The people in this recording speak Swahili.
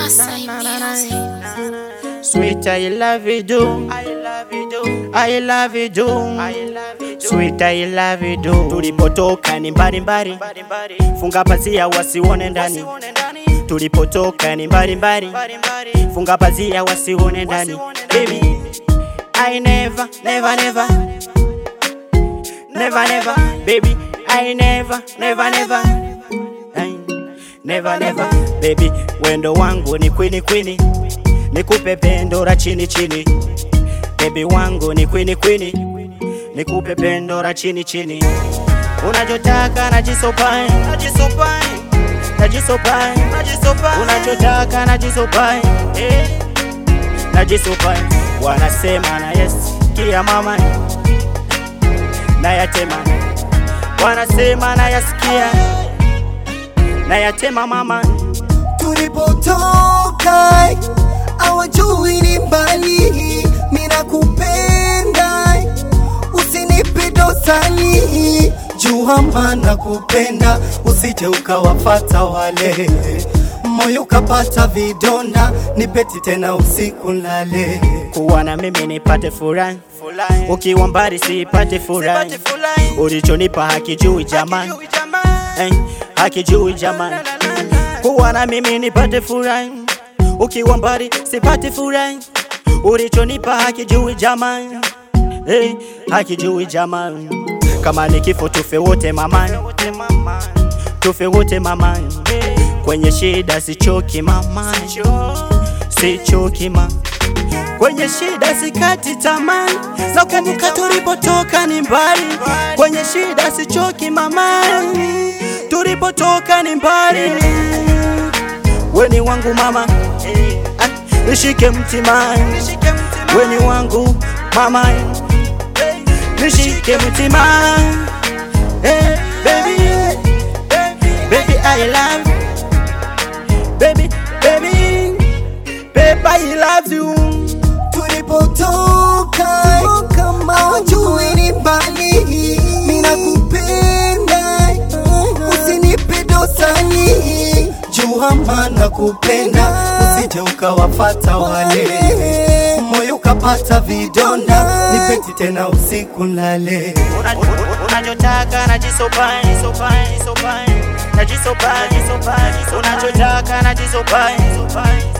Sweet, I love you, do. I love you, do. I love you, do. I love you, do. Sweet, I love you, do. Tulipotoka ni mbali mbali, funga pazia wasione ndani. Tulipotoka ni mbali mbali, funga pazia wasione ndani. Baby, I never, never, never, never, never, baby, I never, never, never, never, never, baby, wendo wangu ni queen queen, nikupe pendo la chini chini, baby wangu ni queen queen, nikupe pendo la chini chini, unachotaka najisopai, najisopai, najisopai, najisopai, unachotaka najisopai, najisopai, wanasema na yes, kia mama, na yatema, wanasema na yasikia, na yatema mama. Tulipotoka hawajui ni mbali, mina kupenda usinipe dosani, jua maana kupenda usije ukawafata wale, moyo kapata vidonda, nipeti tena usiku lale, kuwa na mimi nipate furaha, ukiwa mbali sipate furaha, ulichonipa hakijui jamani, hakijui jamani, kuwa na mimi nipate furaha, ukiwa mbali sipate furaha, ulichonipa hakijui jamani, hakijui jamani, kama ni kifo tufe wote mamani, tufe wote mamani, kwenye shida sichoki mama, sichoki mama, kwenye shida sikati tamani, na kumbuka tulipotoka ni mbali, kwenye shida sichoki mama, tulipotoka ni mbali, weni wangu mama, nishike mtima, weni wangu mama, nishike mtima, baby, baby I love you, baby, baby, baby I love you. Tulipotoka hawajui ni mbali, mina kupenda usinipe dosani, jua maana kupenda usije ukawafata wale, moyo kapata vidonda, nipeti tena usiku lale, unachotaka najisopai, najisopai, najisopai, unachotaka najisopai,